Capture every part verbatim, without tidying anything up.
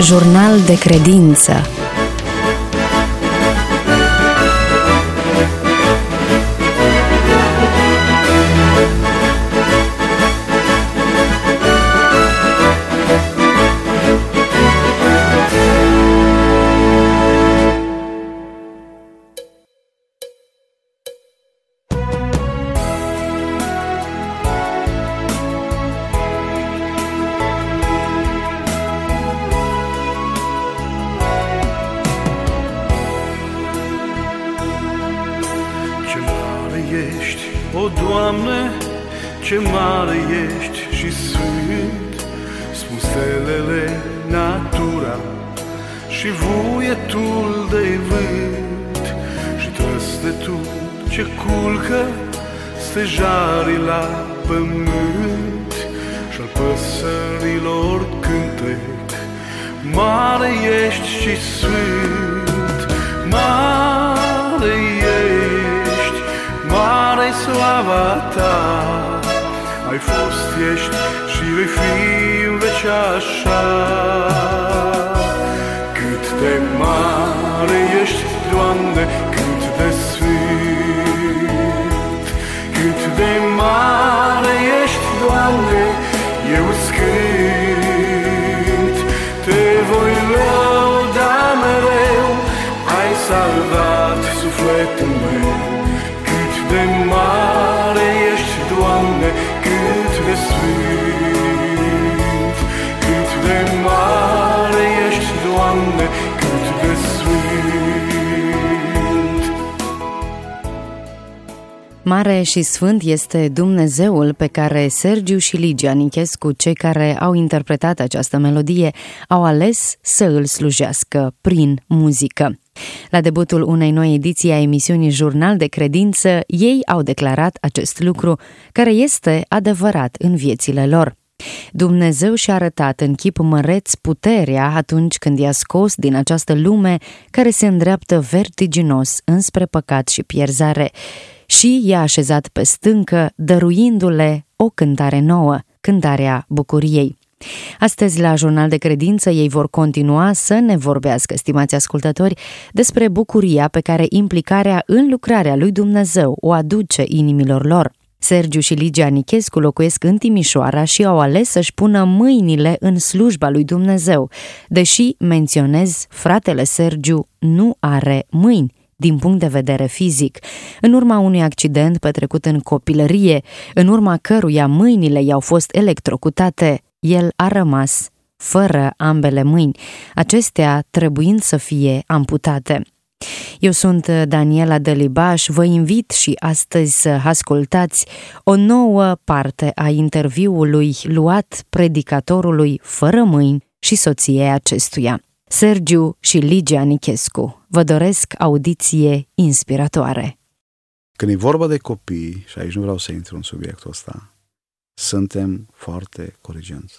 Jurnal de credință. O, Doamne, ce mare ești și sfânt, spun stelele, natura și vuietul de vânt și trăsnetul ce culcă stejarii la pământ și-al păsărilor cântec. Mare ești și sfânt, mare ești, mare-i slava ta, ai fost, ești și vei fi în veci așa. Cât de mare ești, Doamne, cât de sfânt, cât de mare ești, Doamne, eu îți cânt, te voi lăuda mereu, ai salvat sufletul meu. De mare ești, Doamne, cât de sfânt, cât de mare ești, Doamne, cât de sfânt. Mare și sfânt este Dumnezeul pe care Sergiu și Ligia Nichescu, cei care au interpretat această melodie, au ales să îl slujească prin muzică. La debutul unei noi ediții a emisiunii Jurnal de credință, ei au declarat acest lucru, care este adevărat în viețile lor. Dumnezeu și-a arătat în chip măreț puterea atunci când i-a scos din această lume care se îndreaptă vertiginos înspre păcat și pierzare și i-a așezat pe stâncă, dăruindu-le o cântare nouă, cântarea bucuriei. Astăzi, la Jurnal de credință, ei vor continua să ne vorbească, stimați ascultători, despre bucuria pe care implicarea în lucrarea lui Dumnezeu o aduce inimilor lor. Sergiu și Ligia Nichescu locuiesc în Timișoara și au ales să-și pună mâinile în slujba lui Dumnezeu, deși, menționez, fratele Sergiu nu are mâini din punct de vedere fizic, în urma unui accident petrecut în copilărie, în urma căruia mâinile i-au fost electrocutate, el a rămas fără ambele mâini, acestea trebuind să fie amputate. Eu sunt Daniela Delibaș, vă invit și astăzi să ascultați o nouă parte a interviului luat predicatorului fără mâini și soției acestuia. Sergiu și Ligia Nichescu, vă doresc audiție inspiratoare. Când e vorba de copii, și aici nu vreau să intru în subiectul ăsta, suntem foarte corigenți.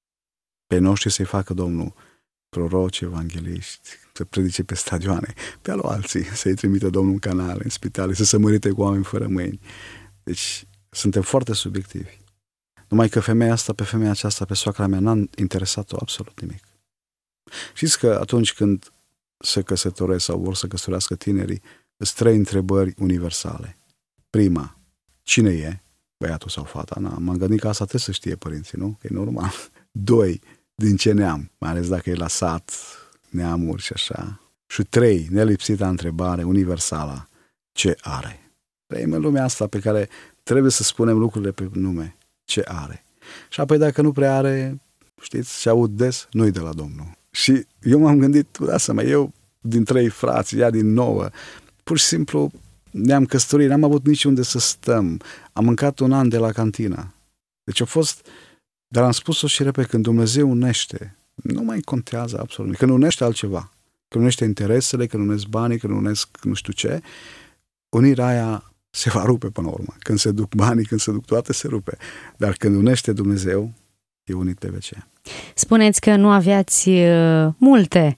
Pe noștri să-i facă Domnul proroci, evangeliști, să predice pe stadioane, pe alu alții să-i trimită Domnul în canale, în spitale, să se mărite cu oameni fără mâini. Deci suntem foarte subiectivi. Numai că femeia asta, pe femeia aceasta, pe soacra mea, n-a interesat-o absolut nimic. Știți că atunci când se căsătoresc sau vor să căsătorească tinerii, sunt trei întrebări universale. Prima, cine e? Băiatul sau fata? Na, m-am gândit că asta trebuie să știe părinții, nu? Că e normal. Doi, din ce neam? Mai ales dacă e la sat, neamuri și așa. Și trei, nelipsita întrebare universală, ce are? Trăim în lumea asta pe care trebuie să spunem lucrurile pe nume. Ce are? Și apoi dacă nu prea are, știți, ce aud des, nu-i de la Domnul. Și eu m-am gândit, lasă-mă, eu din trei frați, ea din nouă, pur și simplu ne-am căsătorit, n-am avut niciunde să stăm, am mâncat un an de la cantina. Deci a fost, dar am spus-o și repede, când Dumnezeu unește, nu mai contează absolut nimic, când unește altceva, când unește interesele, când unesc banii, când unesc nu știu ce, unirea aia se va rupe până la urmă. Când se duc banii, când se duc toate, se rupe. Dar când unește Dumnezeu, e unit pe vecie. Spuneți că nu aveați uh, multe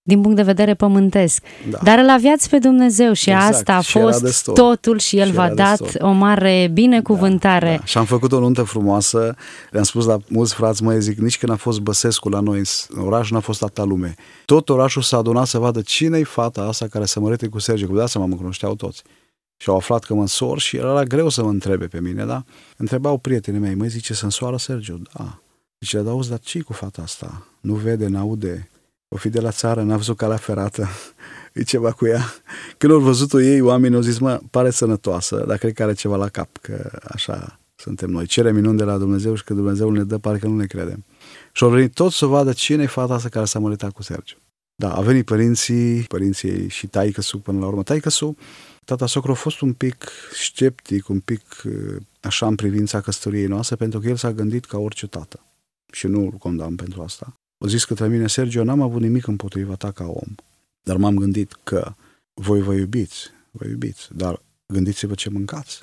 din punct de vedere pământesc. Da. Dar îl aveați pe Dumnezeu și exact. asta a și fost totul și El și v-a dat o mare binecuvântare. Da, da. Și am făcut o nuntă frumoasă, le-am spus la mulți frați măi, zic, nici când a fost Băsescu la noi în oraș, n-a fost atâta lume. Tot orașul s-a adunat să vadă cine-i fata asta care se mărete cu Sergiu, că de asta mă cunoșteau toți. Și au aflat că mă însor și era greu să mă întrebe pe mine, da? Întrebau prietenii mei, măi, zice, să însoară Sergiu? Da. Zice, dar auzi, dar ce cu fata asta? Nu vede, n-aude, o fi de la țară, n-a văzut calea ferată, e ceva cu ea. Când au văzut-o ei, oamenii au zis, mă, pare sănătoasă, dar cred că are ceva la cap, că așa suntem noi. Cerem minuni de la Dumnezeu și că Dumnezeu ne dă, parcă nu ne credem. Și au venit toți să vadă cine e fata asta care s-a măritat cu Sergiu. Da, au venit părinții, părinții ei și taică-su până la urmă. Taică-su, tata socru a fost un pic sceptic, un pic așa în privința căsătoriei noastre, pentru că el s-a gândit ca orice tată. Și nu îl condamn pentru asta. O zis către mine, Sergiu, n-am avut nimic împotriva ta ca om, dar m-am gândit că voi vă iubiți, vă iubiți, dar gândiți-vă ce mâncați.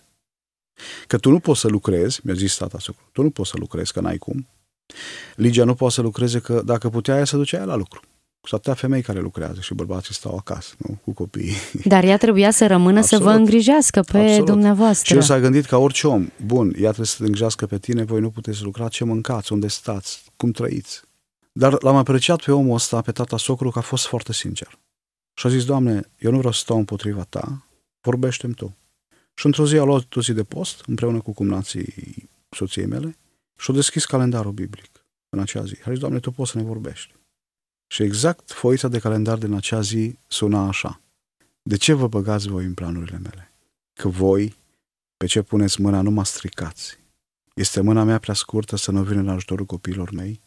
Că tu nu poți să lucrezi, mi-a zis tata socru, tu nu poți să lucrezi, că n-ai cum. Ligia nu poate să lucreze, că dacă putea, ea să ducea ea la lucru. Sunt atâtea femei care lucrează și bărbații stau acasă, nu? Cu copiii. Dar ea trebuia să rămână Absolut. Să vă îngrijească pe Absolut. Dumneavoastră. Și el s-a gândit ca orice om, bun, ea trebuie să te îngrijească pe tine, voi nu puteți lucra, ce mâncați, unde stați, cum trăiți. Dar l-am apreciat pe omul ăsta, pe tata socru, că a fost foarte sincer. Și a zis, Doamne, eu nu vreau să stau împotriva ta, vorbește-mi tu. Și într-o zi a luat o zi de post, împreună cu cumnații soției mele, și a deschis calendarul biblic în acea zi. A zis, Doamne, tu poți să ne vorbești. Și exact foița de calendar din acea zi suna așa. De ce vă băgați voi în planurile mele? Că voi, pe ce puneți mâna, nu mă stricați. Este mâna mea prea scurtă să nu vină în ajutorul copiilor mei?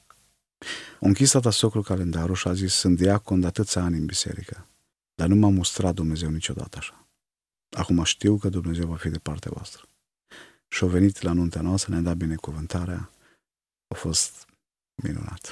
A închis tata socru calendarul și a zis, sunt diacon de atâția ani în biserică, dar nu m-a mustrat Dumnezeu niciodată așa. Acum știu că Dumnezeu va fi de partea voastră. Și a venit la nuntea noastră, ne-a dat binecuvântarea. A fost minunat.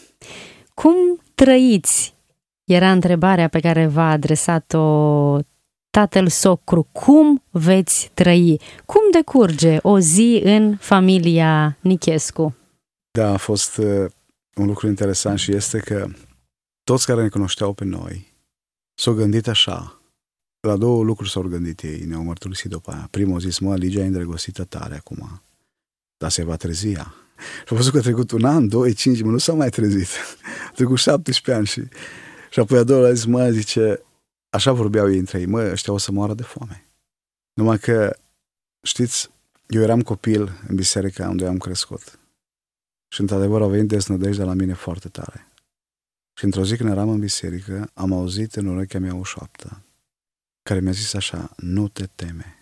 Cum trăiți? Era întrebarea pe care v-a adresat-o tatăl socru. Cum veți trăi? Cum decurge o zi în familia Nichescu? Da, a fost uh, un lucru interesant și este că toți care ne cunoșteau pe noi s-au gândit așa. La două lucruri s-au gândit ei, ne-au mărturisit după aia. Primul a zis, mă, Ligia e îndrăgostită tare acum, dar se va trezi ea. Și a văzut că a trecut un an, doi, cinci, mă, nu s-a mai trezit. A trecut șaptesprezece ani și, și apoi a doua a zis, mă, zice, așa vorbeau ei între ei, mă, ăștia o să moară de foame. Numai că, știți, eu eram copil în biserica unde am crescut. Și într-adevăr au venit deznădejde la mine foarte tare. Și într-o zi când eram în biserică, am auzit în urechea mea o șoaptă care mi-a zis așa, nu te teme.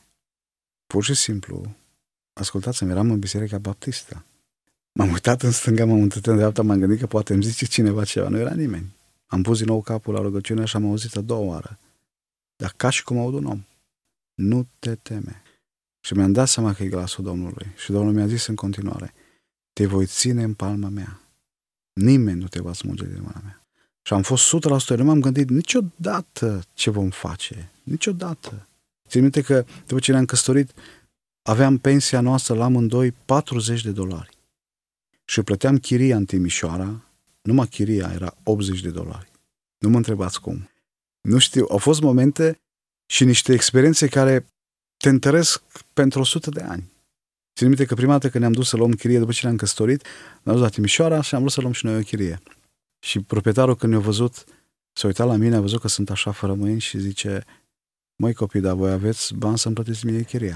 Pur și simplu, ascultați-mi, eram în biserica baptistă. M-am uitat în stânga, m-am uitat în dreapta, m-am gândit că poate îmi zice cineva ceva. Nu era nimeni. Am pus din nou capul la rugăciune și am auzit a doua oară. Dar ca și cum aud un om. Nu te teme. Și mi-am dat seama că e glasul Domnului. Și Domnul mi-a zis în continuare, te voi ține în palma mea. Nimeni nu te va smulge din mâna mea. Și am fost o sută la sută. Nu m-am gândit niciodată ce vom face. Niciodată. Țin minte că după ce ne-am căsătorit, aveam pensia noastră la amândoi patruzeci de dolari. Și plăteam chiria în Timișoara, numai chiria era optzeci de dolari. Nu mă întrebați cum. Nu știu, au fost momente și niște experiențe care te întăresc pentru o sută de ani. Țin minte că prima dată când ne-am dus să luăm chirie după ce ne-am căsătorit, ne-am dus la Timișoara și am vrut să luăm și noi o chirie. Și proprietarul când ne-a văzut, s-a uitat la mine, a văzut că sunt așa fără mâini și zice, măi copii, dar voi aveți bani să-mi plătiți mie chiria.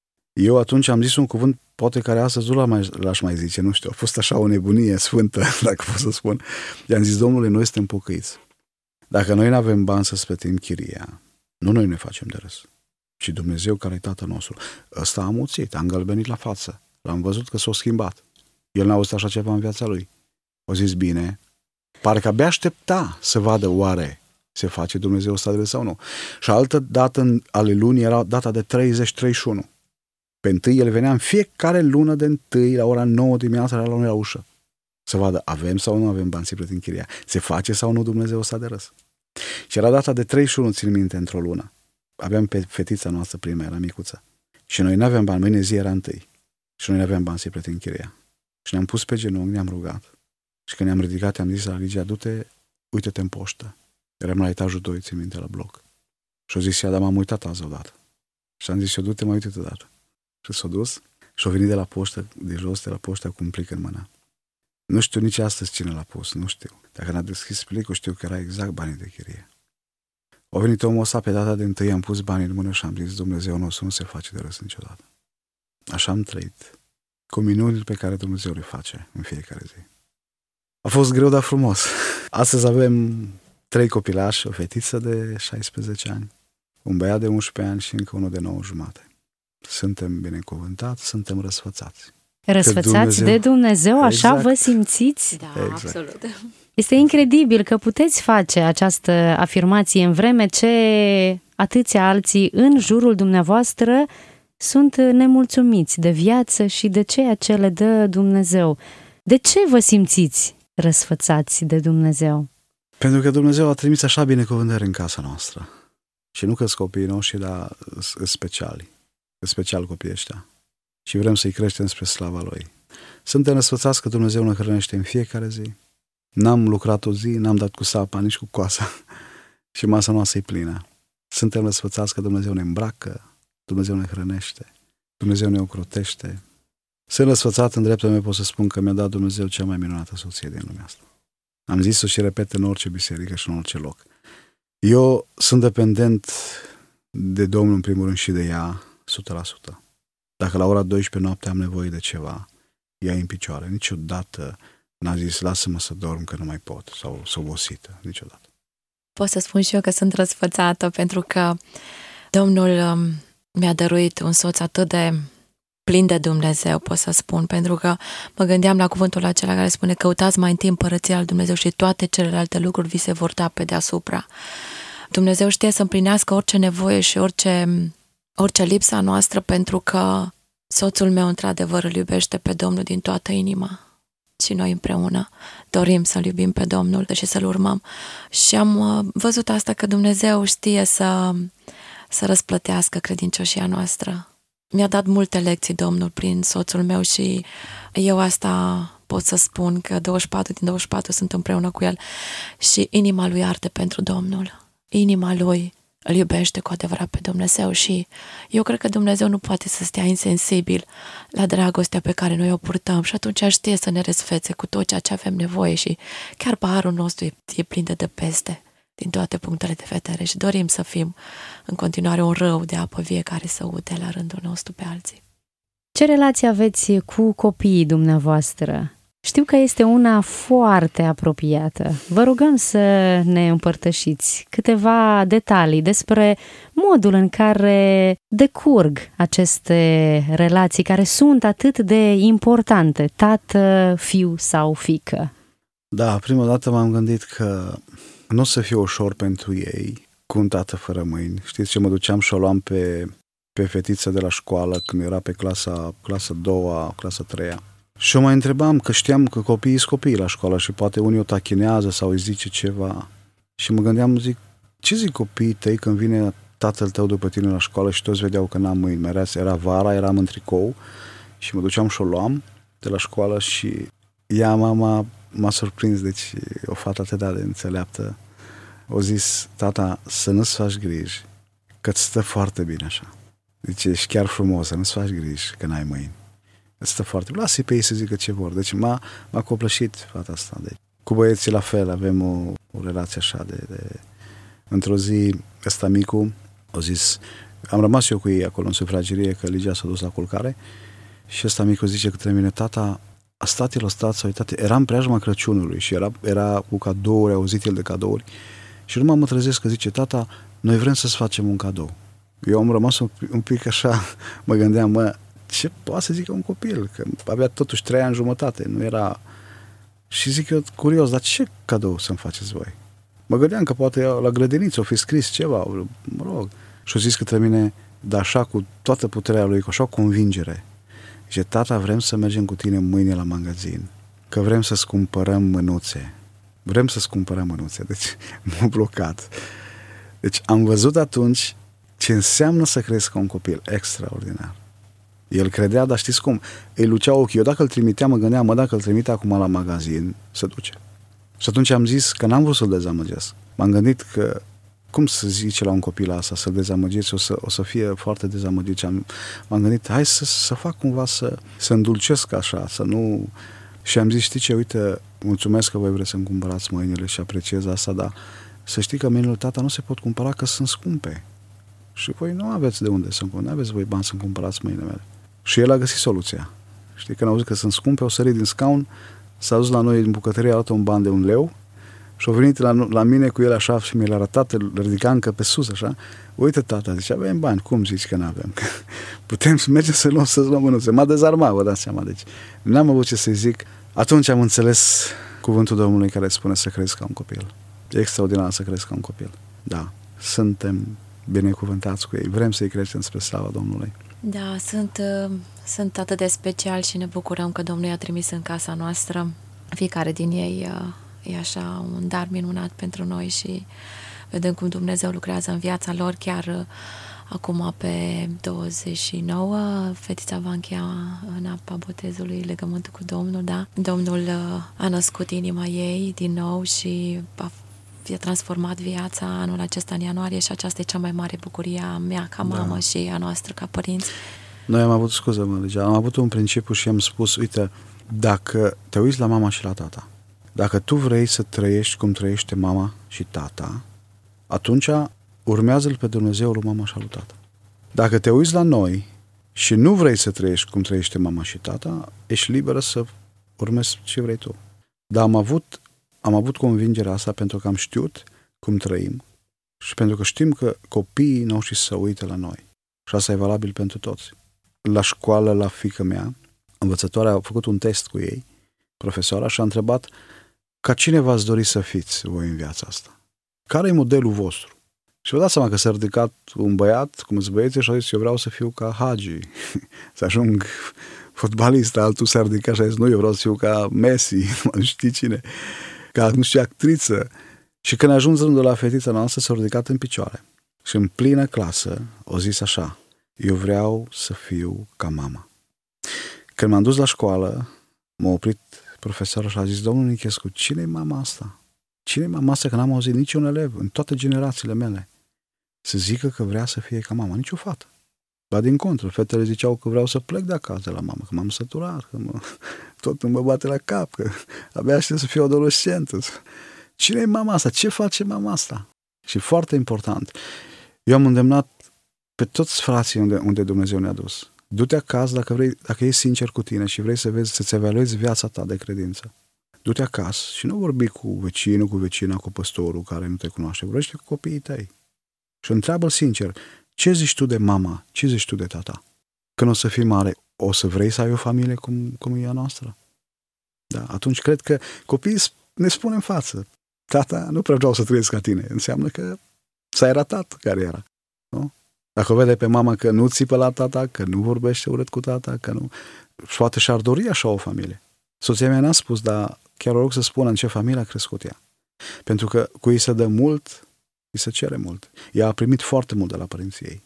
Eu atunci am zis un cuvânt, poate care astăzi nu mai, l-aș mai zice, nu știu, a fost așa o nebunie sfântă, dacă pot să spun. I-am zis, Domnule, noi suntem pocăiți. Dacă noi nu avem bani să-ți plătim chiria, nu noi ne facem de râs, ci Dumnezeu care e Tatăl nostru. Ăsta a amuțit, a îngălbenit la față. L-am văzut că s-a schimbat. El n-a auzit așa ceva în viața lui. O zis, bine, parcă abia aștepta să vadă oare se face Dumnezeu ăsta de râs sau nu. Și altă dată ale lunii era data de treizeci treizeci și unu. Pe întâi el venea în fiecare lună de întâi la ora nouă dimineața la noi la ușă. Să vadă avem sau nu avem bani să plătim chiria. Se face sau nu Dumnezeu ăsta de râs. Și era data de treizeci și unu, țin minte, într-o lună. Aveam pe fetița noastră prima, era micuță. Și noi n-aveam bani, mâine zi era întâi. Și noi n-aveam bani să plătim chiria. Și ne-am pus pe genunchi, ne-am rugat. Și când ne-am ridicat, am zis la Ligia, du-te, uite-te în poștă. Eram la etajul doi, țin minte, la bloc. Și-o zis ea, dar m-am uitat azi odată. Și am zis, eu du-te, mă uit odată. Și s-a dus și-a venit de la poștă, de jos, de la poștă, cu un plic în mână. Nu știu nici astăzi cine l-a pus, nu știu. Dacă n-a deschis plicul, știu că era exact banii de chirie. A venit omul ăsta pe data de întâi, am pus banii în mână și am zis, Dumnezeu nostru nu se face de râs niciodată. Așa am trăit, cu minunile pe care Dumnezeu le face în fiecare zi. A fost greu, dar frumos. Astăzi avem trei copilași, o fetiță de șaisprezece ani, un băiat de unsprezece ani și încă unul de nouă jumate. Suntem binecuvântați, suntem răsfățați. Răsfățați Dumnezeu... de Dumnezeu, așa exact. Vă simțiți? Da, exact. Absolut. Este incredibil că puteți face această afirmație în vreme ce atâția alții în jurul dumneavoastră sunt nemulțumiți de viață și de ceea ce le dă Dumnezeu. De ce vă simțiți răsfățați de Dumnezeu? Pentru că Dumnezeu a trimis așa binecuvântări în casa noastră. Și nu că-s copiii noștri, dar sunt speciali. Sunt special copiii ăștia. Și vrem să-i creștem spre slava Lui. Suntem răsfățați că Dumnezeu ne hrănește în fiecare zi. N-am lucrat o zi, n-am dat cu sapa, nici cu coasa. Și masa noastră e plină. Suntem răsfățați că Dumnezeu ne îmbracă, Dumnezeu ne hrănește, Dumnezeu ne ocrotește. Sunt răsfățat, în dreptul meu pot să spun că mi-a dat Dumnezeu cea mai minunată soție din lumea asta. Am zis-o și repet în orice biserică și în orice loc. Eu sunt dependent de Domnul în primul rând și de ea o sută la sută. Dacă la ora douăsprezece noapte am nevoie de ceva, ea e în picioare. Niciodată n-a zis, lasă-mă să dorm că nu mai pot, sau s-o obosită, niciodată. Pot să spun și eu că sunt răsfățată pentru că Domnul mi-a dăruit un soț atât de plin de Dumnezeu, pot să spun, pentru că mă gândeam la cuvântul acela care spune, căutați mai întâi împărăția lui Dumnezeu și toate celelalte lucruri vi se vor da pe deasupra. Dumnezeu știe să împlinească orice nevoie și orice, orice lipsa noastră, pentru că soțul meu într-adevăr îl iubește pe Domnul din toată inima. Și noi împreună dorim să-L iubim pe Domnul și să-L urmăm. Și am văzut asta, că Dumnezeu știe să, să răsplătească credincioșia noastră. Mi-a dat multe lecții Domnul prin soțul meu și eu asta pot să spun, că douăzeci și patru din douăzeci și patru sunt împreună cu el și inima lui arde pentru Domnul. Inima lui îl iubește cu adevărat pe Dumnezeu și eu cred că Dumnezeu nu poate să stea insensibil la dragostea pe care noi o purtăm și atunci știe să ne răsfețe cu tot ceea ce avem nevoie și chiar paharul nostru e, e plin de dăpeste din toate punctele de vedere și dorim să fim în continuare un râu de apă vie care să ude la rândul nostru pe alții. Ce relație aveți cu copiii dumneavoastră? Știu că este una foarte apropiată. Vă rugăm să ne împărtășiți câteva detalii despre modul în care decurg aceste relații care sunt atât de importante, tată, fiu sau fiică. Da, prima dată m-am gândit că nu o să fie ușor pentru ei cu un tată fără mâini. Știți ce, mă duceam și o luam pe, pe fetița de la școală când era pe clasa, clasa a doua, clasa a treia. Și eu mă întrebam, că știam că copiii sunt copii la școală și poate unii o tachinează sau îi zice ceva. Și mă gândeam, zic, ce zic copiii tăi când vine tatăl tău după tine la școală și toți vedeau că n-am mâini. Era, era vara, eram în tricou și mă duceam și o luam de la școală și ea, mama, m-a surprins, deci o fată atât de înțeleaptă. O zis, tata, să nu-ți faci griji, că-ți stă foarte bine așa. Deci ești chiar frumos, să nu-ți faci griji că n-ai mâini. Îți stă foarte bine. Lasă-i pe ei să zică ce vor. Deci m-a, m-a copleșit fata asta. Deci, cu băieții la fel, avem o, o relație așa de, de... Într-o zi, ăsta micu, a zis, am rămas eu cu ei acolo în sufragerie, că Ligia s-a dus la culcare și ăsta micu zice către mine, tata, a stat el, a stat, s-a uitat, era în preajma Crăciunului și era, era cu cadouri, a auzit el de cadouri și numai mă trezesc că zice, tata, noi vrem să-ți facem un cadou. Eu am rămas un, un pic așa, mă gândeam, mă, ce poate să zică un copil? Că avea totuși trei ani jumătate, nu era... Și zic eu, curios, dar ce cadou să-mi faceți voi? Mă gândeam că poate la grădiniță o fi scris ceva, mă rog. Și-o zis către mine, dar așa cu toată puterea lui, cu așa o convingere. Zice, tata, vrem să mergem cu tine mâine la magazin, că vrem să-ți cumpărăm mânuțe. Vrem să-ți cumpărăm mânuțe. Deci m-a blocat. Deci am văzut atunci ce înseamnă să crească un copil extraordinar. El credea, dar știți cum? Îi lucea ochii. Eu dacă îl trimitea, mă gândeam, mă, dacă îl trimite acum la magazin, se duce. Și atunci am zis că n-am vrut să-l dezamăgesc. M-am gândit că cum să zice la un copil asta, să-l dezamăgiți, o să, o să fie foarte dezamăgit. Am, m-am gândit, hai să, să fac cumva să, să îndulcesc așa, să nu... Și am zis, știi ce, uite, mulțumesc că voi vreți să-mi cumpărați mâinile și apreciez asta, dar să știi că mâinile tata nu se pot cumpăra că sunt scumpe. Și voi nu aveți de unde să cumpărați, nu aveți voi bani să-mi cumpărați mâinile mele. Și el a găsit soluția. Știi, când a auzit că sunt scumpe, o sărit din scaun, s-a dus la noi în bucătărie, a luat un ban de un leu și a venit la, la mine cu el așa și mi l-a arătat, îl ridica încă pe sus așa. Uite, tata, zice, avem bani, cum zici că nu avem? Putem să mergem să luăm, să-ți luăm mânuțe. M-a dezarmat, vă dați seama, deci n-am avut ce să zic. Atunci am înțeles cuvântul Domnului care spune să crezi ca un copil. E extraordinar să crezi ca un copil. Da, suntem binecuvântați cu ei, vrem să-i creștem spre slava Domnului. Da, sunt, sunt atât de special și ne bucurăm că Domnul i-a trimis în casa noastră. Fiecare din ei e așa un dar minunat pentru noi și vedem cum Dumnezeu lucrează în viața lor. Chiar acum pe douăzeci și nouă fetița va încheia în apa botezului legământul cu Domnul, da? Domnul a născut inima ei din nou și a a transformat viața anul acesta în ianuarie și aceasta e cea mai mare bucurie a mea ca mamă da. Și a noastră ca părinți. Noi am avut, scuză-mă, deci am avut un principiu și am spus, uite, dacă te uiți la mama și la tata, dacă tu vrei să trăiești cum trăiește mama și tata, atunci urmează-L pe Dumnezeu lui mama și lui tata. Dacă te uiți la noi și nu vrei să trăiești cum trăiește mama și tata, ești liberă să urmezi ce vrei tu. Dar am avut Am avut convingerea asta pentru că am știut cum trăim și pentru că știm că copiii noștri se uită la noi. Și asta e valabil pentru toți. La școală, la fiica mea, învățătoarea a făcut un test cu ei, profesoara, și a întrebat ca cine v-ați dori să fiți voi în viața asta? Care e modelul vostru? Și vă dați seama că s-a ridicat un băiat, cum îți băieți, și a zis, eu vreau să fiu ca Hagi, să ajung fotbalist, altul s-a ridicat și a zis, nu, eu vreau să fiu ca Messi, nu știi cine, ca, nu știu, actriță. Și când a ajuns rândul la fetița noastră, s-a ridicat în picioare. Și în plină clasă o zis așa, eu vreau să fiu ca mama. Când m-am dus la școală, m-a oprit profesorul și a zis, domnul Nichescu, cine e mama asta? Cine e mama asta? Că n-am auzit niciun elev în toate generațiile mele să zică că vrea să fie ca mama. Nici o fată. Ba din contră, fetele ziceau că vreau să plec de acasă la mama, că m-am săturat, că mă, tot mă bate la cap, că abia aștept să fiu adolescentă. Cine e mama asta? Ce face mama asta? Și foarte important, eu am îndemnat pe toți frații unde, unde Dumnezeu ne-a dus. Du-te acasă dacă vrei, dacă ești sincer cu tine și vrei să vezi, să-ți evaluezi viața ta de credință. Du-te acasă și nu vorbi cu vecinul, cu vecina, cu păstorul care nu te cunoaște. Vorbește cu copiii tăi. Și întreabă-l sincer, ce zici tu de mama? Ce zici tu de tata? Când o să fii mare, o să vrei să ai o familie cum, cum e a noastră? Da, atunci cred că copiii ne spun în față, tata, nu prea vreau să trăiesc ca tine. Înseamnă că s-ai ratat cariera. Nu? Dacă o vede pe mama că nu țipă la tata, că nu vorbește urât cu tata, că nu... Poate și-ar dori așa o familie. Soția mea n-a spus, dar chiar o rog să spună în ce familie a crescut ea. Pentru că cu ei se dă mult, îi se cere mult. Ea a primit foarte mult de la părinții ei.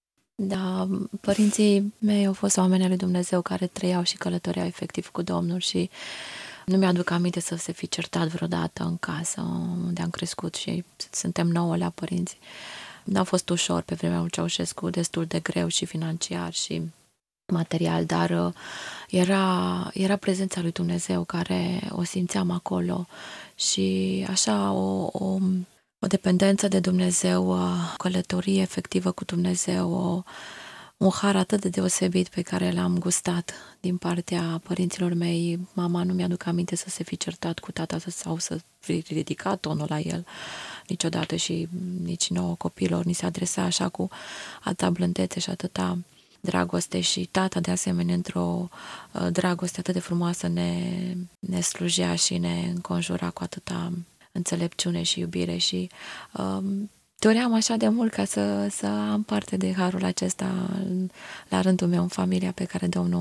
Da, părinții mei au fost oameni al lui Dumnezeu care trăiau și călătoreau efectiv cu Domnul și nu mi-aduc aminte să se fi certat vreodată în casă unde am crescut și suntem nouă la părinți. N-a fost ușor pe vremea lui Ceaușescu, destul de greu și financiar și material, dar era, era prezența lui Dumnezeu care o simțeam acolo și așa o, o, o dependență de Dumnezeu, o călătorie efectivă cu Dumnezeu, o, un har atât de deosebit pe care l-am gustat din partea părinților mei. Mama nu mi-aduc aminte să se fi certat cu tata sau să fi ridicat tonul la el niciodată și nici nouă copiilor ni se adresa așa cu atâta blândețe și atâta dragoste și tata de asemenea într-o uh, dragoste atât de frumoasă ne, ne slujea și ne înconjura cu atâta înțelepciune și iubire și uh, doream așa de mult ca să, să am parte de harul acesta la rândul meu în familia pe care Domnul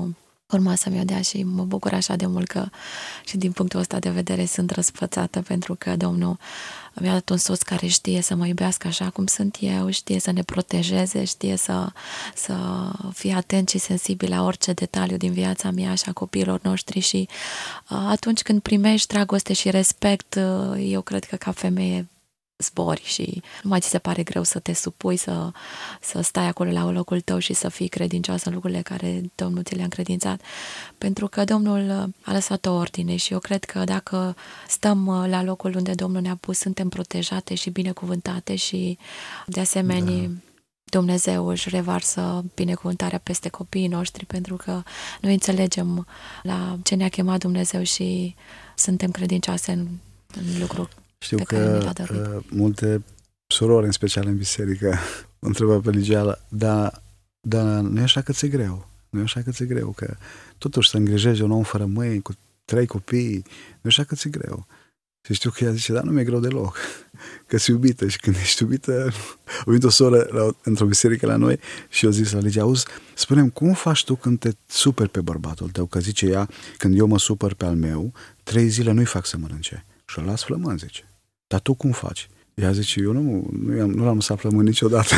urma să-mi o dea și mă bucur așa de mult că și din punctul ăsta de vedere sunt răsplățată, pentru că Domnul mi-a dat un soț care știe să mă iubească așa cum sunt eu, știe să ne protejeze, știe să, să fie atent și sensibil la orice detaliu din viața mea și a copiilor noștri și atunci când primești dragoste și respect, eu cred că ca femeie zbori și nu mai ți se pare greu să te supui, să, să stai acolo la locul tău și să fii credincios în lucrurile care Domnul ți le-a încredințat. Pentru că Domnul a lăsat o ordine și eu cred că dacă stăm la locul unde Domnul ne-a pus, suntem protejate și binecuvântate și de asemenea da. Dumnezeu își revarsă binecuvântarea peste copiii noștri, pentru că noi înțelegem la ce ne-a chemat Dumnezeu și suntem credincioase în, în lucruri. Știu că uh, multe surori, în special în biserică, o întrebă pe Ligia, dar da, nu e așa că ți-e greu, nu e așa că ți-e greu, că totuși să îngrijești un om fără mâini, cu trei copii, nu e așa că ți-e greu. Și știu că ea zice, da, nu mi-e greu deloc, că-s iubită și când ești iubită, a venit o soră la, într-o biserică la noi și eu zis la Ligia, auzi, spune-mi, cum faci tu când te superi pe bărbatul tău? Că zice ea, când eu mă supăr pe al meu, trei zile nu-i fac să mănânce. Și o las flămând, zice. Dar tu cum faci? Ea zice, eu nu, nu, am, nu l-am lăsat flămând niciodată.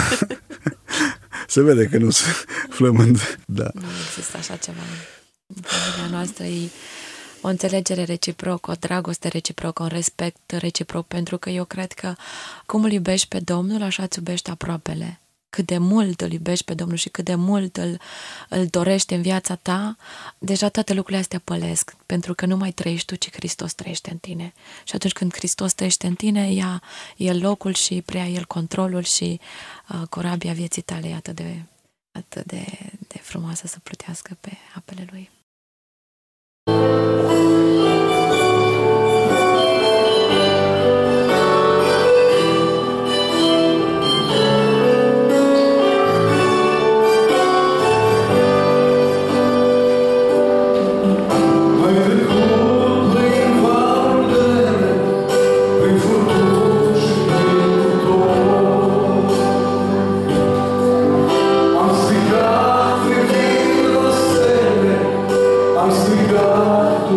Se vede că nu sunt flămând. Da. Nu există așa ceva. În familia noastră e o înțelegere reciprocă, o dragoste reciprocă, un respect reciproc, pentru că eu cred că cum îl iubești pe Domnul, așa îți iubești aproapele. Cât de mult îl iubești pe Domnul și cât de mult îl, îl dorești în viața ta, deja toate lucrurile astea pălesc, pentru că nu mai trăiești tu, ci Hristos trăiește în tine. Și atunci când Hristos trăiește în tine, ia El locul și preia El controlul și uh, corabia vieții tale e atât de, atât de, de frumoasă să plutească pe apele Lui. Am strigat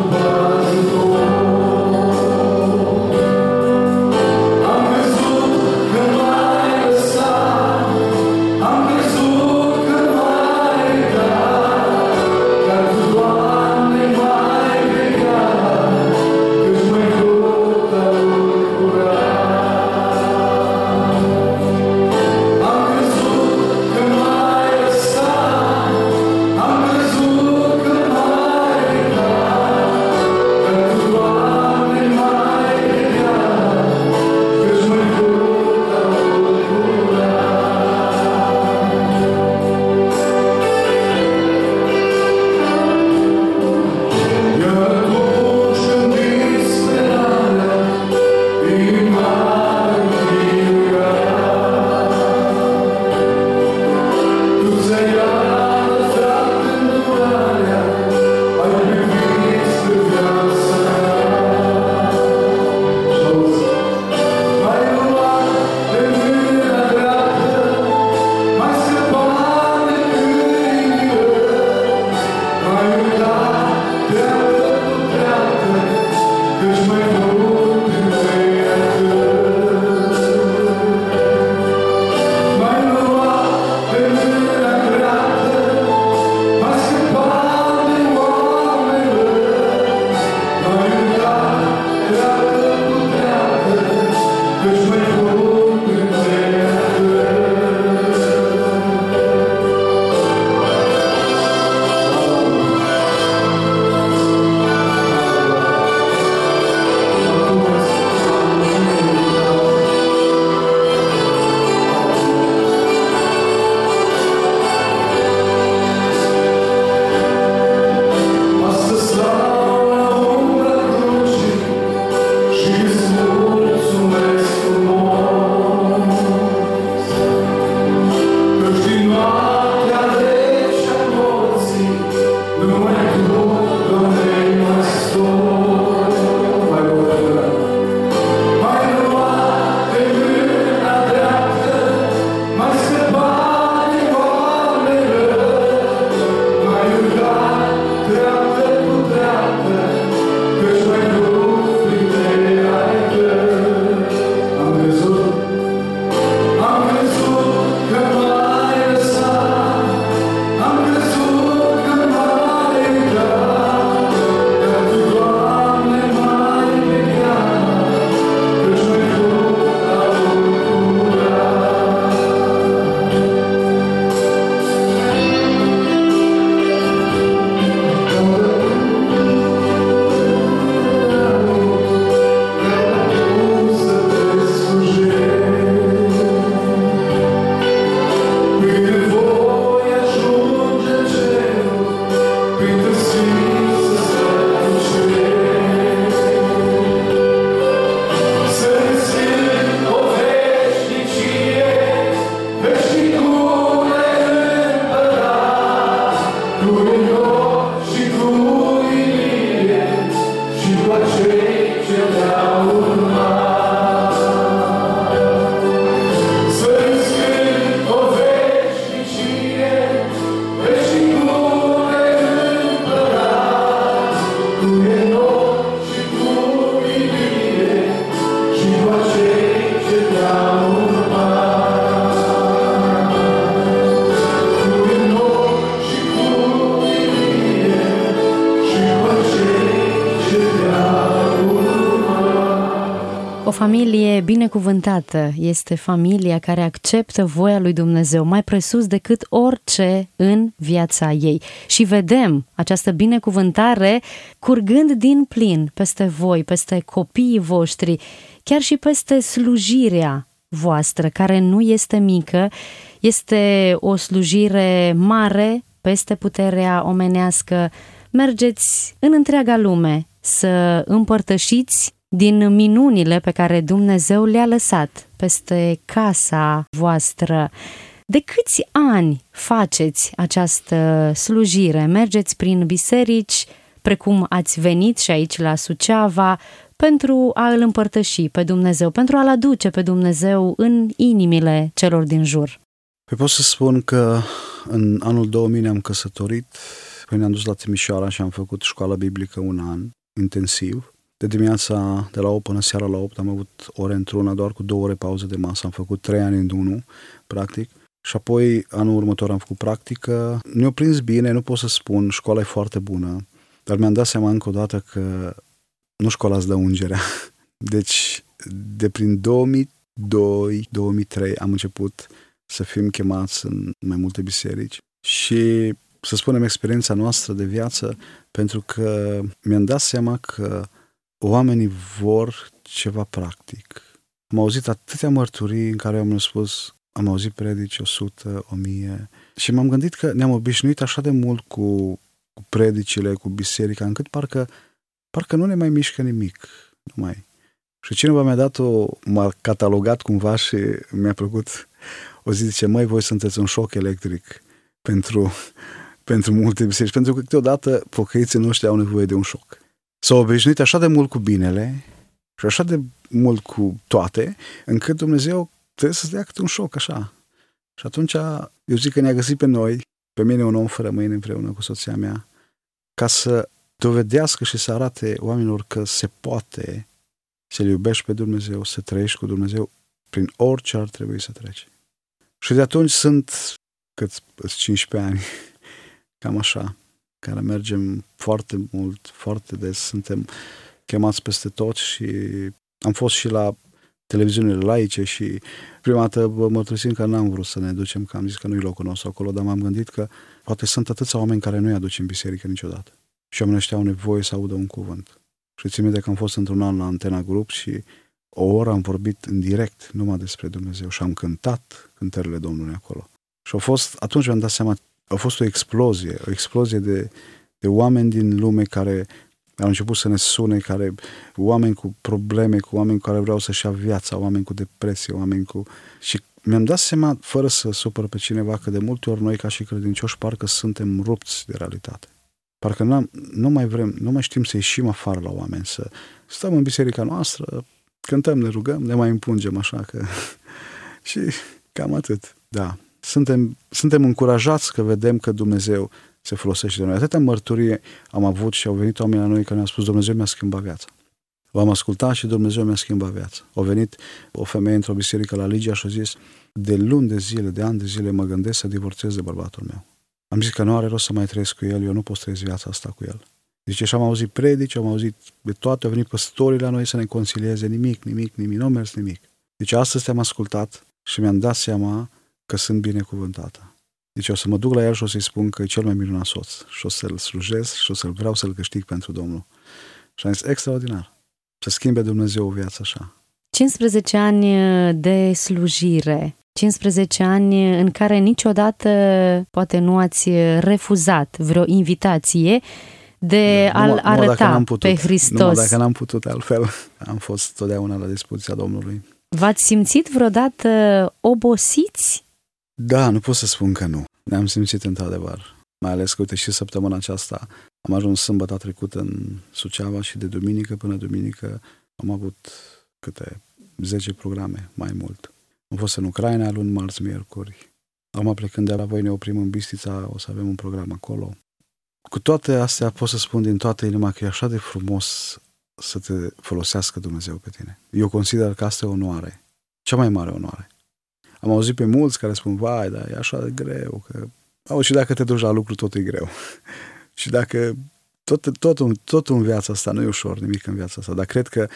familie binecuvântată este familia care acceptă voia lui Dumnezeu mai presus decât orice în viața ei. Și vedem această binecuvântare curgând din plin peste voi, peste copiii voștri, chiar și peste slujirea voastră, care nu este mică, este o slujire mare peste puterea omenească. Mergeți în întreaga lume să împărtășiți din minunile pe care Dumnezeu le-a lăsat peste casa voastră. De câți ani faceți această slujire? Mergeți prin biserici, precum ați venit și aici la Suceava, pentru a îl împărtăși pe Dumnezeu, pentru a-l aduce pe Dumnezeu în inimile celor din jur? Păi pot să spun că în anul două mii ne-am căsătorit, păi ne-am dus la Timișoara și am făcut școala biblică un an, intensiv. De dimineața de la opt până seara la opt am avut ore într-una, doar cu două ore pauză de masă. Am făcut trei ani în unul, practic. Și apoi, anul următor, am făcut practică. Ne-a prins bine, nu pot să spun, școala e foarte bună, dar mi-am dat seama încă o dată că nu școala îți dă ungerea. Deci, de prin două mii doi două mii trei am început să fim chemați în mai multe biserici și să spunem experiența noastră de viață, pentru că mi-am dat seama că oamenii vor ceva practic. Am auzit atâtea mărturii în care am spus, am auzit predici o sută, o mie și m-am gândit că ne-am obișnuit așa de mult cu, cu predicile, cu biserica, încât parcă, parcă nu ne mai mișcă nimic. Nu mai. Și cineva mi-a dat-o, m-a catalogat cumva și mi-a plăcut. O zi zice, măi, voi sunteți un șoc electric pentru, pentru multe biserici, pentru că câteodată pocăiții noștri au nevoie de un șoc. S-au obișnuit așa de mult cu binele și așa de mult cu toate, încât Dumnezeu trebuie să-ți dea câte un șoc, așa. Și atunci, eu zic că ne-a găsit pe noi, pe mine un om fără mâini împreună cu soția mea, ca să dovedească și să arate oamenilor că se poate să-L iubești pe Dumnezeu, să trăiești cu Dumnezeu prin orice ar trebui să treci. Și de atunci sunt, cât cincisprezece ani, cam așa, care mergem foarte mult, foarte des, suntem chemați peste tot și am fost și la televiziunile laice și prima dată vă mărturisim că n-am vrut să ne ducem, că am zis că nu-i locul nostru acolo, dar m-am gândit că poate sunt atâția oameni care nu-i aduc în biserică niciodată. Și oamenii ăștia au nevoie să audă un cuvânt. Și țin minte că am fost într-un an la Antena Grup și o oră am vorbit în direct numai despre Dumnezeu și am cântat cântările Domnului acolo. Și a fost, atunci mi-am dat seama, a fost o explozie, o explozie de, de oameni din lume care au început să ne sune, care, oameni cu probleme, cu oameni care vreau să-și ia viața, oameni cu depresie, oameni cu... Și mi-am dat seama, fără să supăr pe cineva, că de multe ori noi, ca și credincioși, parcă suntem rupți de realitate. Parcă n-am, nu mai vrem, nu mai știm să ieșim afară la oameni, să stăm în biserica noastră, cântăm, ne rugăm, ne mai împungem așa că... și cam atât, da. Suntem, suntem încurajați că vedem că Dumnezeu se folosește de noi. Atâtea mărturie am avut și au venit oameni la noi care ne-au spus, Dumnezeu mi-a schimbat viața. V-am ascultat și Dumnezeu mi-a schimbat viața. A venit o femeie într-o biserică la Ligia și a zis, de luni de zile, de ani de zile mă gândesc să divorțez de bărbatul meu. Am zis că nu are rost să mai trăiesc cu el, eu nu pot să trăiesc viața asta cu el. Zice, și am auzit predici, am auzit de toate, au venit păstorii la noi să ne concilieze, nimic, nimic, nimic, nu a mers nimic. Deci astăzi te-am ascultat și mi-am dat seama că sunt binecuvântată. Deci o să mă duc la el și o să-i spun că e cel mai minunat soț și o să-l slujesc și o să-l vreau să-l câștig pentru Domnul. Și am zis, extraordinar, să schimbe Dumnezeu o viață așa. cincisprezece ani de slujire, cincisprezece ani în care niciodată poate nu ați refuzat vreo invitație de da, a-L numai, arăta numai putut, pe Hristos. Numai dacă n-am putut altfel, am fost totdeauna la dispoziția Domnului. V-ați simțit vreodată obosiți? Da, nu pot să spun că nu. Ne-am simțit într-adevăr. Mai ales că, uite, și săptămâna aceasta am ajuns sâmbătă trecută în Suceava și de duminică până duminică am avut câte zece programe, mai mult. Am fost în Ucraina luni, marți, miercuri. Acum plecând de la voi ne oprim în Bistrița, o să avem un program acolo. Cu toate astea pot să spun din toată inima că e așa de frumos să te folosească Dumnezeu pe tine. Eu consider că asta e onoare. Cea mai mare onoare. Am auzit pe mulți care spun, vai, dar e așa de greu. Că... Auzi, și dacă te duci la lucru, tot e greu. Și dacă tot, tot, tot în viața asta nu e ușor, nimic în viața asta, dar cred că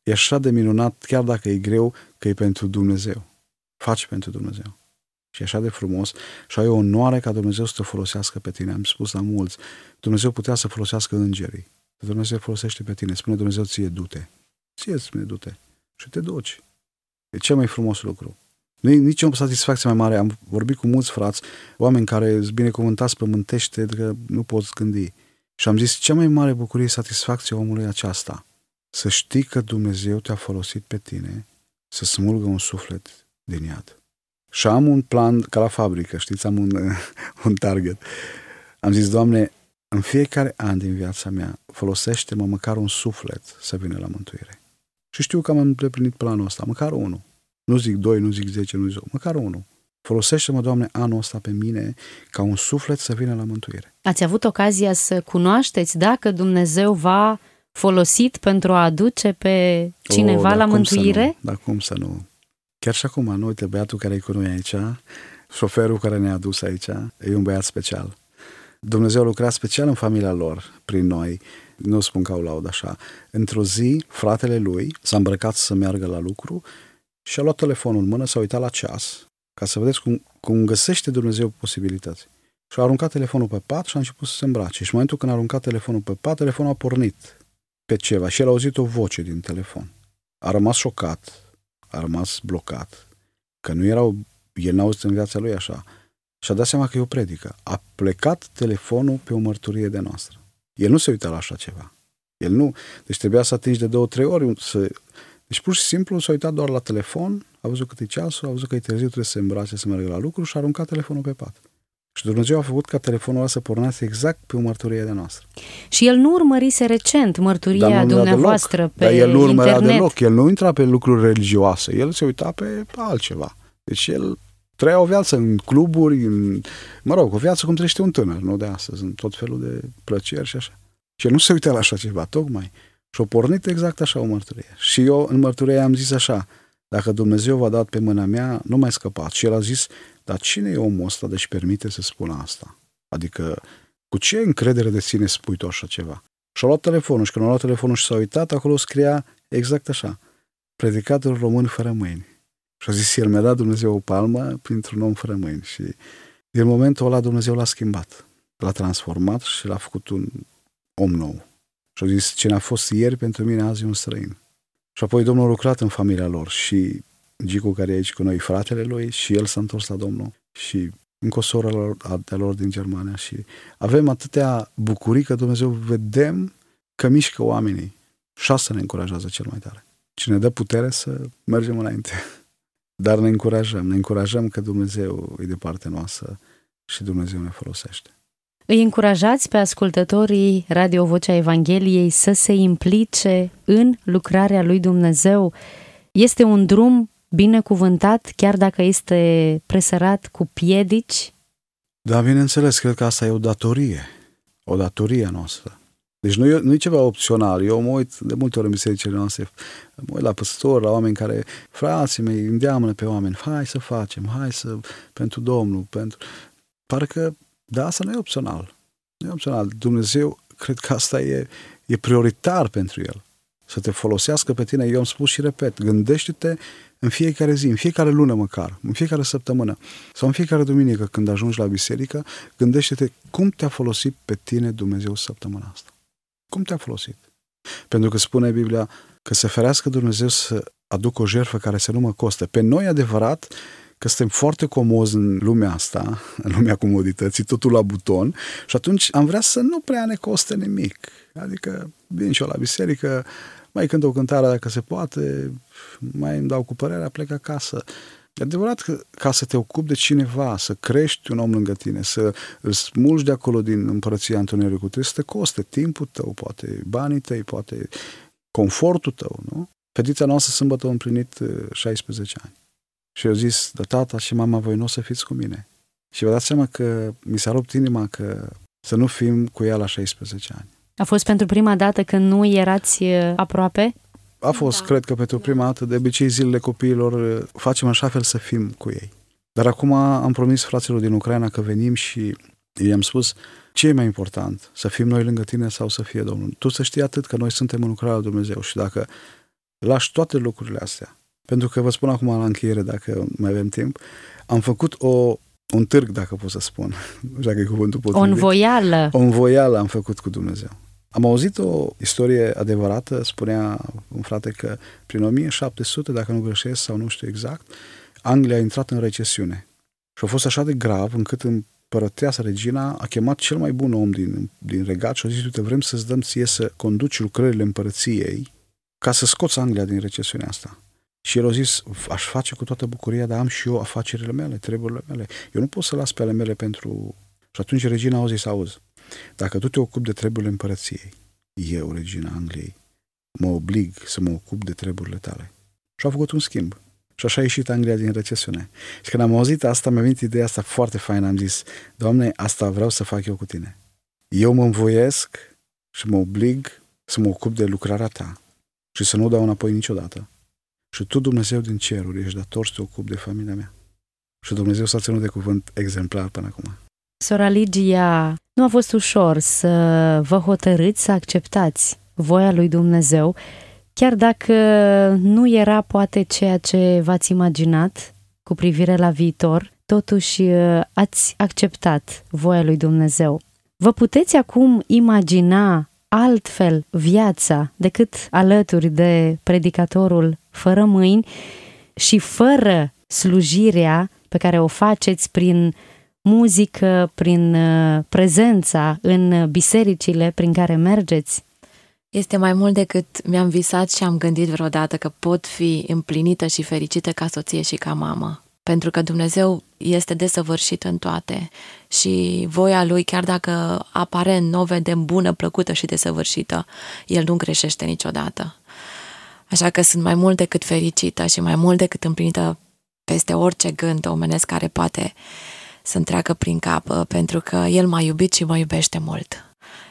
E așa de minunat, chiar dacă e greu, că e pentru Dumnezeu. Faci pentru Dumnezeu. Și e așa de frumos și ai o onoare ca Dumnezeu să te folosească pe tine. Am spus la mulți, Dumnezeu putea să folosească îngerii. Dumnezeu folosește pe tine. Spune Dumnezeu ție, du-te. Ție spune, du-te. Și te duci. E cel mai frumos lucru. Nu e nici o satisfacție mai mare. Am vorbit cu mulți frați, oameni care sunt binecuvântați pământește, că nu poți gândi. Și am zis, cea mai mare bucurie și satisfacție omului aceasta. Să știi că Dumnezeu te-a folosit pe tine să smulgă un suflet din iad. Și am un plan ca la fabrică, știți, am un, un target. Am zis, Doamne, în fiecare an din viața mea, folosește-mă măcar un suflet să vină la mântuire. Și știu că am îndeplinit planul ăsta, măcar unul. Nu zic doi, nu zic zece, nu zic, măcar unul. Folosește-mă, Doamne, anul ăsta pe mine ca un suflet să vină la mântuire. Ați avut ocazia să cunoașteți dacă Dumnezeu v-a folosit pentru a aduce pe cineva o, la mântuire? Dar cum să nu? Chiar și acum, nu, uite, băiatul care e cu noi aici, șoferul care ne-a adus aici, e un băiat special. Dumnezeu lucra special în familia lor, prin noi, nu spun că au laud așa. Într-o zi, fratele lui s-a îmbrăcat să meargă la lucru și a luat telefonul în mână, s-a uitat la ceas, ca să vedeți cum, cum găsește Dumnezeu posibilități. Și a aruncat telefonul pe pat și a început să se îmbrace. Și în momentul când a aruncat telefonul pe pat, telefonul a pornit pe ceva și el a auzit o voce din telefon. A rămas șocat, a rămas blocat, că nu erau, el n-a auzit în viața lui așa. Și a dat seama că e o predică. A plecat telefonul pe o mărturie de noastră. El nu se uita la așa ceva. El nu. Deci trebuia să atingi de două, trei ori. Să... Deci pur și simplu s-a uitat doar la telefon, a văzut cât e ceasul, a văzut că e târziu, trebuie să se îmbrace, să meargă la lucru și a aruncat telefonul pe pat. Și Dumnezeu a făcut ca telefonul ăla să pornească exact pe o mărturie de noastră. Și el nu urmărise recent mărturia dumneavoastră pe Dar el nu urmărea internet. deloc. El nu intra pe lucruri religioase. El se uita pe altceva. Deci el trăia o viață în cluburi, în, mă rog, o viață cum trăiește un tânăr, nu de astăzi, în tot felul de plăceri și așa. Și el nu se uita la așa ceva, tocmai. Și-a pornit exact așa o mărturie. Și eu în mărturie am zis așa, dacă Dumnezeu v-a dat pe mâna mea, nu mai scăpați. Și el a zis, dar cine e omul ăsta de-și permite să spună asta? Adică, cu ce încredere de sine spui tu așa ceva? Și-a luat telefonul și când a luat telefonul și s-a uitat, acolo scria exact așa, predicator român fără mâini. Și a zis, el mi-a dat Dumnezeu o palmă printr-un om fără mâini. Și din momentul ăla Dumnezeu l-a schimbat, l-a transformat și l-a făcut un om nou. Și a zis, cine a fost ieri pentru mine, azi e un străin. Și apoi Domnul a lucrat în familia lor și Gicu, care e aici cu noi, fratele lui, și el s-a întors la Domnul și încă o soră lor, de lor din Germania. Și avem atâtea bucurii că Dumnezeu vedem că mișcă oamenii. Și asta ne încurajează cel mai tare. Și ne dă putere să mergem înainte. Dar ne încurajăm, ne încurajăm că Dumnezeu e de partea noastră și Dumnezeu ne folosește. Îi încurajați pe ascultătorii Radio Vocea Evangheliei să se implice în lucrarea lui Dumnezeu. Este un drum binecuvântat, chiar dacă este presărat cu piedici? Da, bineînțeles, cred că asta e o datorie, o datorie a noastră. Deci nu e, nu e ceva opțional. Eu mă uit de multe ori în bisericile noastre, mă uit la păstori, la oameni care, frații mei, îndeamnă pe oameni, hai să facem, hai să, pentru Domnul, pentru... Parcă, da, asta nu e opțional. Nu e opțional. Dumnezeu, cred că asta e, e prioritar pentru El. Să te folosească pe tine. Eu am spus și repet, gândește-te în fiecare zi, în fiecare lună măcar, în fiecare săptămână sau în fiecare duminică când ajungi la biserică, gândește-te cum te-a folosit pe tine Dumnezeu săptămâna asta. Cum te-a folosit? Pentru că spune Biblia că să ferească Dumnezeu să aducă o jertfă care să nu mă coste. Pe noi adevărat că suntem foarte comozi în lumea asta, în lumea comodității, totul la buton și atunci am vrea să nu prea ne coste nimic. Adică vin și eu la biserică, mai cânt o cântare dacă se poate, mai îmi dau cu părerea, plec acasă. E adevărat că ca să te ocupi de cineva, să crești un om lângă tine, să îl smulgi de acolo din împărăția întunericului, trebuie să te coste timpul tău, poate banii tăi, poate confortul tău, nu? Fetița noastră sâmbătă a împlinit șaisprezece ani. Și eu zis, de tata și mama, voi nu o să fiți cu mine. Și vă dați seama că mi s-a rupt inima că să nu fim cu ea la șaisprezece ani. A fost pentru prima dată când nu erați aproape? A fost, da. Cred că pentru prima dată, de obicei zilele copiilor facem așa fel să fim cu ei. Dar acum am promis fraților din Ucraina că venim și i-am spus ce e mai important, să fim noi lângă tine sau să fie Domnul. Tu să știi atât că noi suntem în lucrarea lui Dumnezeu și dacă lași toate lucrurile astea. Pentru că vă spun acum la încheiere, dacă mai avem timp, am făcut o, un târg, dacă pot să spun, nu știu dacă e cuvântul potrivit. O învoială. O învoială am făcut cu Dumnezeu. Am auzit o istorie adevărată, spunea un frate că prin o mie șapte sute, dacă nu greșesc sau nu știu exact, Anglia a intrat în recesiune. Și a fost așa de grav încât împărăteasa regina a chemat cel mai bun om din, din regat și a zis, uite, vrem să-ți dăm ție să conduci lucrările împărăției ca să scoți Anglia din recesiunea asta. Și el a zis, aș face cu toată bucuria, dar am și eu afacerile mele, treburile mele. Eu nu pot să las pe ale mele pentru... Și atunci regina a zis, auzi, dacă tu te ocupi de treburile împărăției, eu, regina Angliei, mă oblig să mă ocup de treburile tale. Și a făcut un schimb. Și așa a ieșit Anglia din recesiune. Și când am auzit asta, mi-a venit ideea asta foarte faină. Am zis, Doamne, asta vreau să fac eu cu tine. Eu mă învoiesc și mă oblig să mă ocup de lucrarea ta și să nu dau înapoi niciodată. Și tu, Dumnezeu din ceruri, ești dator să te ocupi de familia mea. Și Dumnezeu s-a ținut de cuvânt exemplar până acum. Sora Ligia, nu a fost ușor să vă hotărâți să acceptați voia lui Dumnezeu, chiar dacă nu era poate ceea ce v-ați imaginat cu privire la viitor, totuși ați acceptat voia lui Dumnezeu. Vă puteți acum imagina altfel viața decât alături de predicatorul fără mâini și fără slujirea pe care o faceți prin muzică, prin prezența în bisericile prin care mergeți? Este mai mult decât mi-am visat și am gândit vreodată că pot fi împlinită și fericită ca soție și ca mamă. Pentru că Dumnezeu este desăvârșit în toate și voia Lui, chiar dacă aparent nu o vedem bună, plăcută și desăvârșită, El nu greșește niciodată. Așa că sunt mai mult decât fericită și mai mult decât împlinită peste orice gând omenesc care poate să-mi treacă prin cap, pentru că El m-a iubit și mă iubește mult.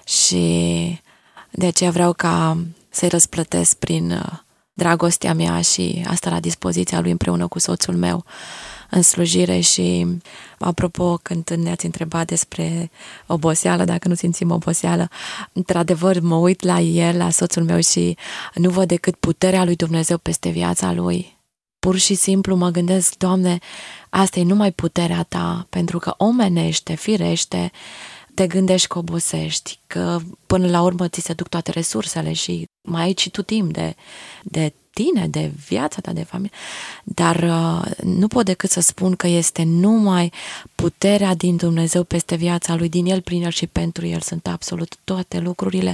Și de aceea vreau ca să-i răsplătesc prin dragostea mea și asta la dispoziția Lui împreună cu soțul meu în slujire. Și apropo, când ne-ați întrebat despre oboseală, dacă nu simțim oboseală, într-adevăr mă uit la el, la soțul meu și nu văd decât puterea lui Dumnezeu peste viața lui. Pur și simplu mă gândesc, Doamne, asta e numai puterea Ta, pentru că omenește, firește, te gândești că obosești, că până la urmă ți se duc toate resursele și mai ai și tu timp de, de tine, de viața ta, de familie. Dar uh, nu pot decât să spun că este numai puterea din Dumnezeu peste viața lui, din El, prin El și pentru El. Sunt absolut toate lucrurile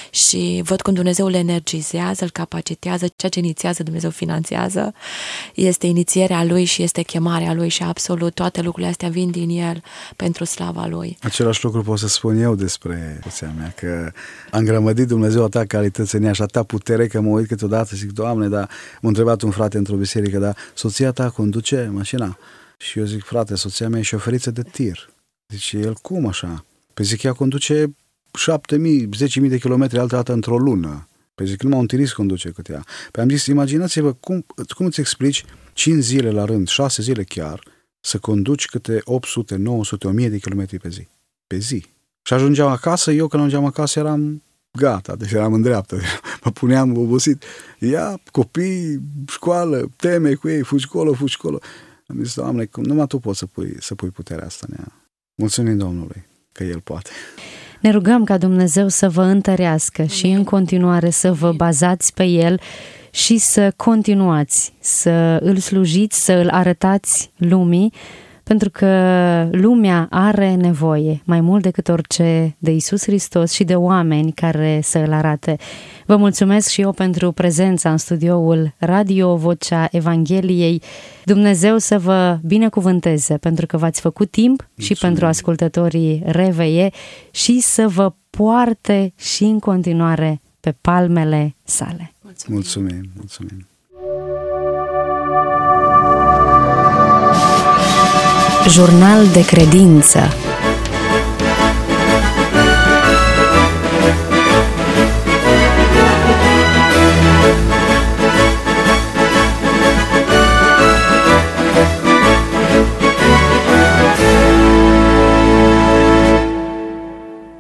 și văd cum Dumnezeu le energizează, îl capacitează, ceea ce inițiază Dumnezeu finanțează. Este inițierea Lui și este chemarea Lui și absolut toate lucrurile astea vin din El pentru slava Lui. Același lucru pot să spun eu despre soția mea, că am grămădit Dumnezeu atâta calități în ea și atâta putere că mă uit câteodată și zic, Doamne, dar m-a întrebat un frate într-o biserică, dar soția ta conduce mașina? Și eu zic, frate, soția mea e șoferiță de tir. Zice, el cum așa? Păi zic, ea conduce șapte mii, zece mii de kilometri altă dată într-o lună. Păi zic, numai un tirist conduce cât ea. Păi am zis, imaginați-vă, cum, cum îți explici cinci zile la rând, șase zile chiar, să conduci câte opt sute, nouă sute, o mie de kilometri pe zi. Pe zi. Și ajungeam acasă, eu când ajungeam acasă eram gata, deci eram în dreaptă, mă puneam obosit. Ia, copii, școală, teme cu ei, fugi colo, fugi colo. Am zis, Doamne, numai Tu poți să pui, să pui puterea asta în ea. Mulțumim Domnului că El poate. Ne rugăm ca Dumnezeu să vă întărească și în continuare să vă bazați pe El și să continuați să îl slujiți, să îl arătați lumii, pentru că lumea are nevoie mai mult decât orice de Iisus Hristos și de oameni care să îl arate. Vă mulțumesc și eu pentru prezența în studioul Radio Vocea Evangheliei. Dumnezeu să vă binecuvânteze pentru că v-ați făcut timp. Mulțumim. Și pentru ascultătorii Reveie și să vă poarte și în continuare pe palmele sale. Mulțumim, mulțumim. mulțumim. Jurnal de credință.